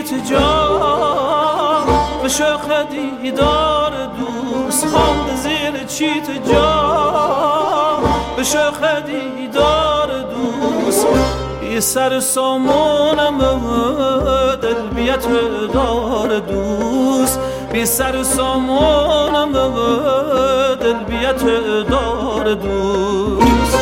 چیت جا به شوق دیدار دوست خواند زیر چیت جا به شوق دیدار دوست بی سر سامانم دل بیت دار دوست بی سر سامانم دل بیت دار دوست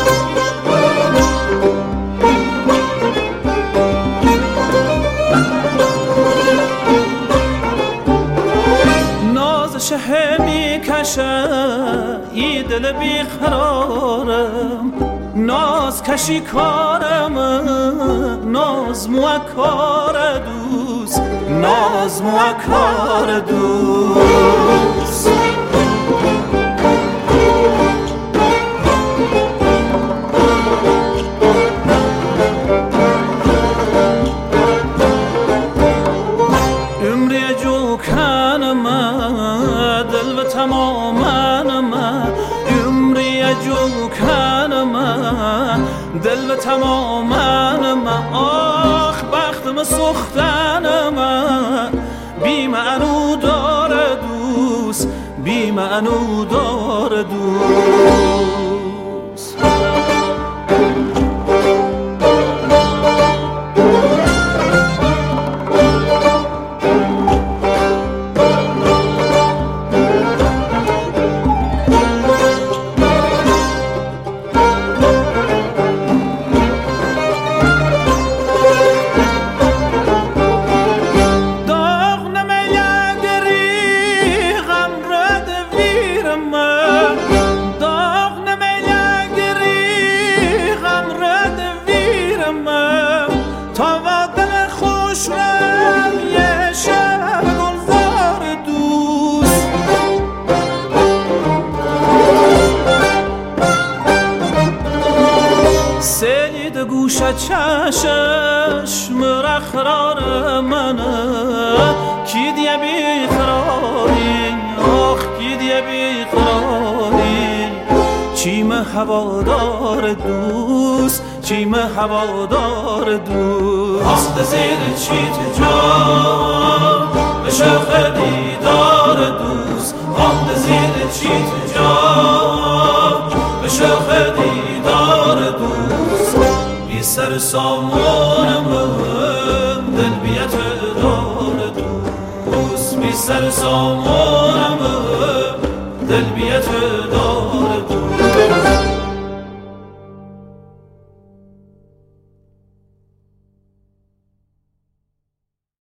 شه می کشه ای دل بیقرارم ناز کشی کارم ناز موکار دوست ناز موکار دوست عمری جو کنم دل و تمامم عمری جو کنم دل و تمامم آخ بختم سختنم بی معنو داره دوست بی معنو داره دوست سید گوش چشم رخرار منه کی دیه بیقراری آخ کی دیه بیقراری چیم هوادار دوست چیم هوادار دوست خواست زیر چیت جا به شوق دیدار دوست خواست زیر چیت جا به شوق دیدار دوست بی سر سامانم دل بیت دار دوست بی سر سامانم دل بیت دار